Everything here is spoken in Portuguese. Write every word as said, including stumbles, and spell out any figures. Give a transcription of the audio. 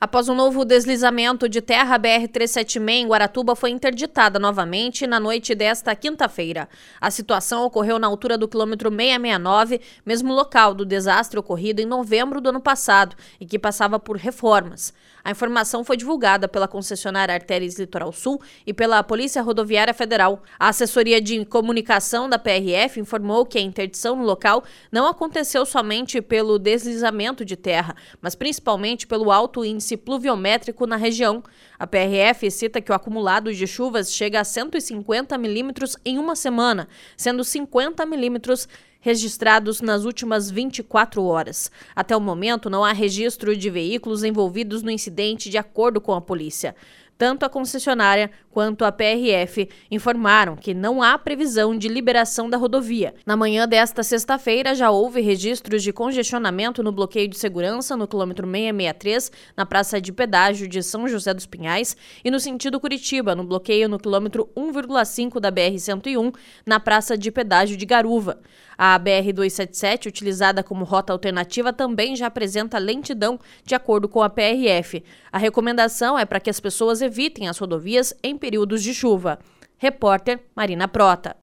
Após um novo deslizamento de terra, a B R trezentos e setenta e seis em Guaratuba foi interditada novamente na noite desta quinta-feira. A situação ocorreu na altura do quilômetro seiscentos e sessenta e nove, mesmo local do desastre ocorrido em novembro do ano passado e que passava por reformas. A informação foi divulgada pela concessionária Artérias Litoral Sul e pela Polícia Rodoviária Federal. A assessoria de comunicação da P R F informou que a interdição no local não aconteceu somente pelo deslizamento de terra, mas principalmente pelo alto índice pluviométrico na região. A P R F cita que o acumulado de chuvas chega a cento e cinquenta milímetros em uma semana, sendo cinquenta milímetros registrados nas últimas vinte e quatro horas. Até o momento, não há registro de veículos envolvidos no incidente, de acordo com a polícia. Tanto a concessionária quanto a P R F informaram que não há previsão de liberação da rodovia. Na manhã desta sexta-feira, já houve registros de congestionamento no bloqueio de segurança no quilômetro seiscentos e sessenta e três, na praça de pedágio de São José dos Pinhais, e no sentido Curitiba, no bloqueio no quilômetro um vírgula cinco da B R cento e um, na praça de pedágio de Garuva. A B R duzentos e setenta e sete, utilizada como rota alternativa, também já apresenta lentidão, de acordo com a P R F. A recomendação é para que as pessoas evitem as rodovias em períodos de chuva. Repórter Marina Prota.